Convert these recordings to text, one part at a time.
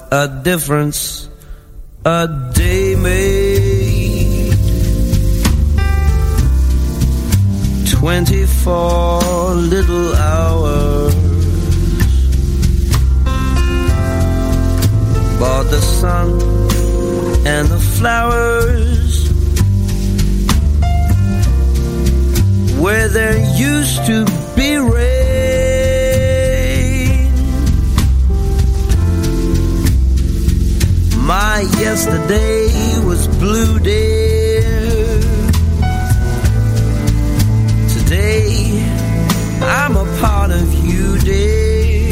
a difference a day made. 24 little hours, but the sun and the flowers where there used to be rain. My yesterday was blue, dear. Today I'm a part of you, dear.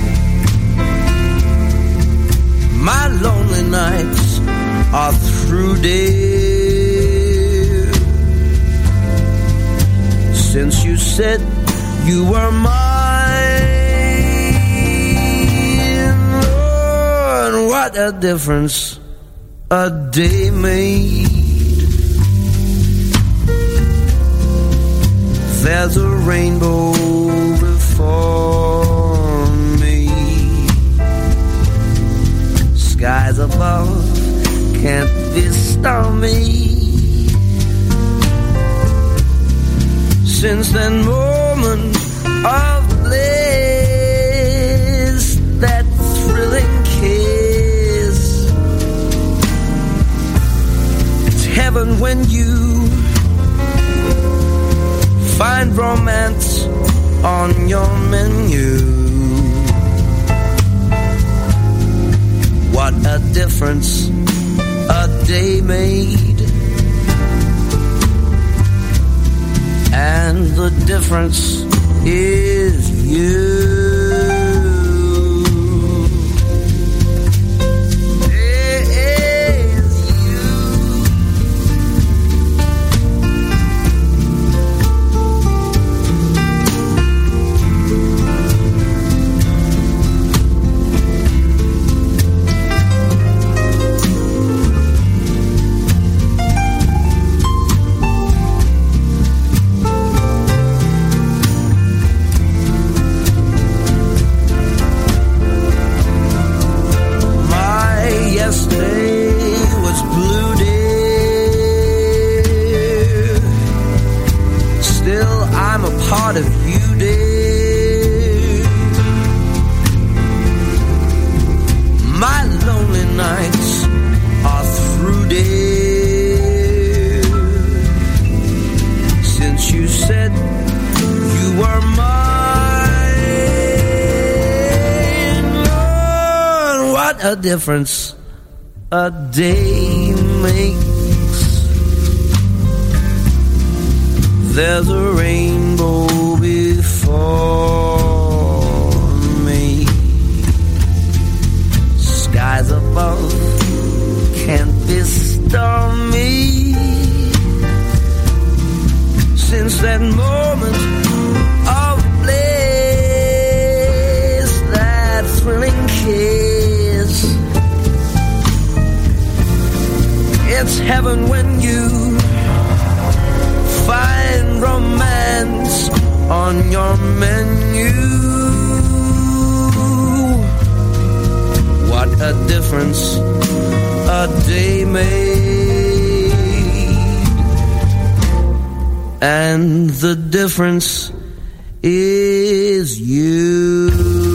My lonely nights are through, dear. Since you said you were mine, Lord, what a difference a day made. There's a rainbow before me. Skies above can't be stormy. Since that moment of bliss, that thrilling kiss, it's heaven when you find romance on your menu. What a difference a day made. And the difference is you. Part of you, dear. My lonely nights are through, dear. Since you said you were mine, Lord, what a difference a day makes. There's a rainbow before me. Skies above can't be stormy. Since that moment of bliss, that thrilling kiss, it's heaven when you find romance on your menu. What a difference a day made. And the difference is you.